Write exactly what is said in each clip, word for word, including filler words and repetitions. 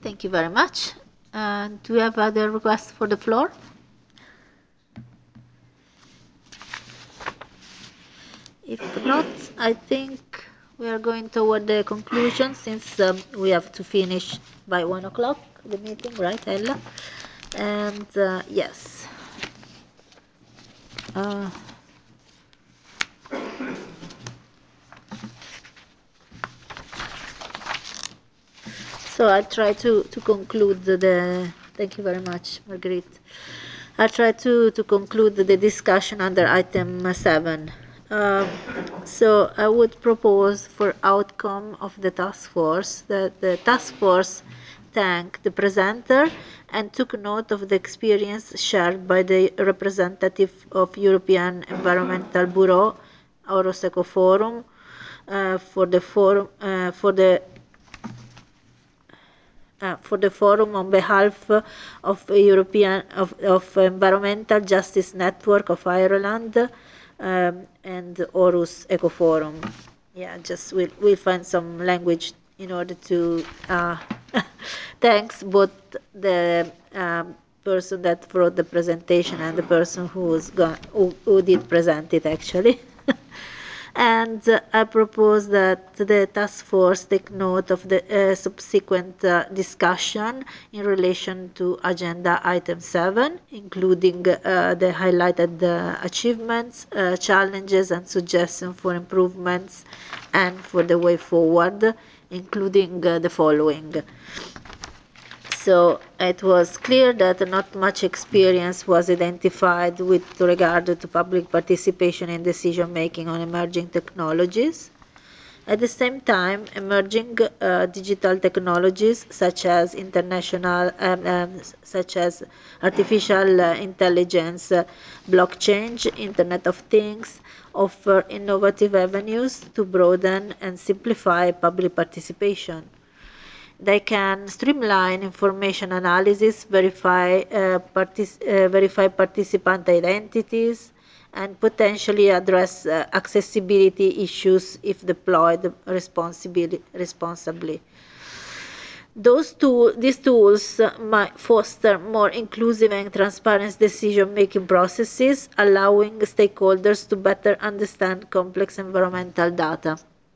thank you very much. Uh, do we have other requests for the floor? If not, I think we are going toward the conclusion since um, we have to finish by one o'clock the meeting, right, Ella? And uh, yes. Uh, so I'll try to, to conclude the, thank you very much, Marguerite. I'll try to, to conclude the discussion under item seven. Uh, so I would propose for outcome of the task force that the task force thank the presenter and took note of the experience shared by the representative of European Environmental Bureau, Aarhus Eco Forum, uh, for the forum uh, for the Uh, for the forum on behalf of European of, of Environmental Justice Network of Ireland um, and Aarhus Eco Forum. Yeah, just we'll, we'll find some language in order to uh, thanks both the um, person that wrote the presentation and the person who's gone, who, who did present it actually. And uh, I propose that the task force take note of the uh, subsequent uh, discussion in relation to agenda item seven, including uh, the highlighted uh, achievements, uh, challenges and suggestions for improvements and for the way forward, including uh, the following. So it was clear that not much experience was identified with regard to public participation in decision making on emerging technologies. At the same time, emerging uh, digital technologies such as international, um, um, such as artificial uh, intelligence, uh, blockchain, Internet of Things, offer innovative avenues to broaden and simplify public participation. They can streamline information analysis, verify, uh, partic uh, verify participant identities, and potentially address uh, accessibility issues if deployed responsibly. responsibly. Those tool, these tools uh, might foster more inclusive and transparent decision-making processes, allowing stakeholders to better understand complex environmental data.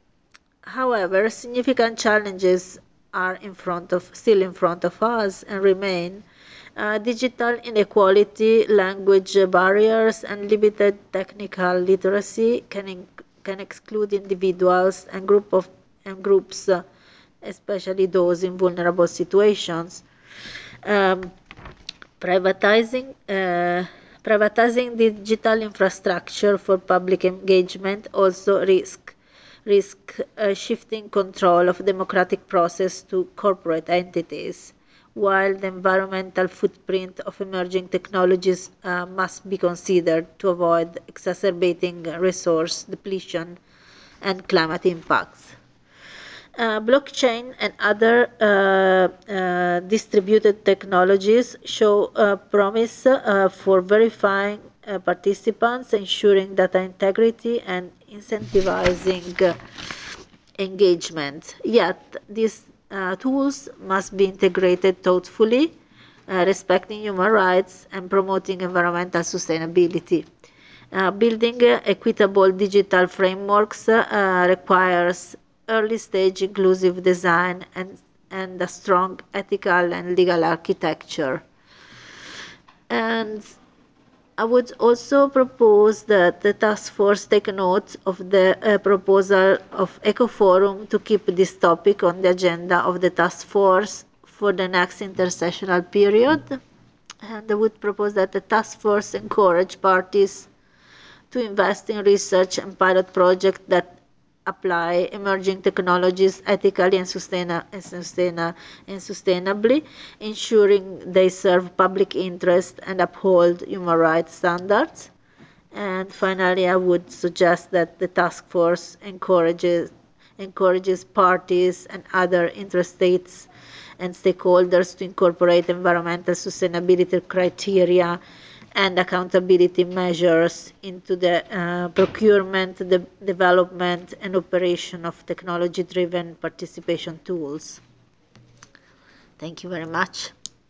However, significant challenges are in front of, still in front of us and remain. Uh, digital inequality, language barriers, and limited technical literacy can, in, can exclude individuals and, group of, and groups, uh, especially those in vulnerable situations. Um, privatizing, uh, privatizing digital infrastructure for public engagement also risk risk uh, shifting control of democratic process to corporate entities, while the environmental footprint of emerging technologies uh, must be considered to avoid exacerbating resource depletion and climate impacts. Uh, blockchain and other uh, uh, distributed technologies show uh, promise uh, for verifying uh, participants, ensuring data integrity, and incentivizing uh, engagement. Yet, these uh, tools must be integrated thoughtfully, uh, respecting human rights and promoting environmental sustainability. Uh, building uh, equitable digital frameworks uh, requires early stage inclusive design and, and a strong ethical and legal architecture. And I would also propose that the task force take note of the uh, proposal of Ecoforum to keep this topic on the agenda of the task force for the next intersessional period. And I would propose that the task force encourage parties to invest in research and pilot projects that apply emerging technologies ethically and, sustaina and, sustaina and sustainably, ensuring they serve public interest and uphold human rights standards. And finally, I would suggest that the task force encourages, encourages parties and other interest states and stakeholders to incorporate environmental sustainability criteria and accountability measures into the uh, procurement, the development and operation of technology-driven participation tools. Thank you very much.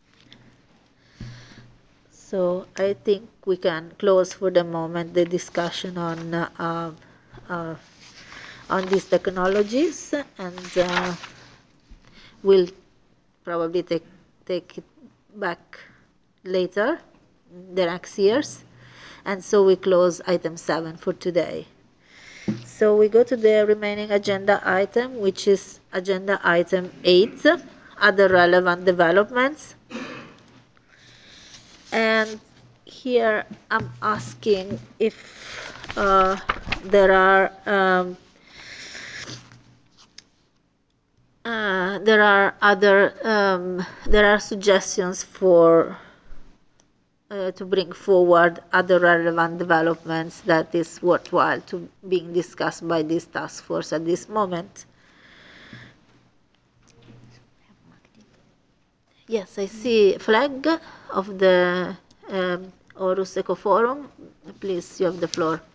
So I think we can close for the moment the discussion on uh, uh, uh, on these technologies, and uh, we'll probably take take it back later, the next years. And so we close item seven for today. So we go to the remaining agenda item, which is agenda item eight, other relevant developments. And here I'm asking if uh, there are um, uh, there are other um, there are suggestions for uh, to bring forward other relevant developments that is worthwhile to being discussed by this task force at this moment. Yes, I see flag of the um, Aarhus Eco Forum. Please, you have the floor.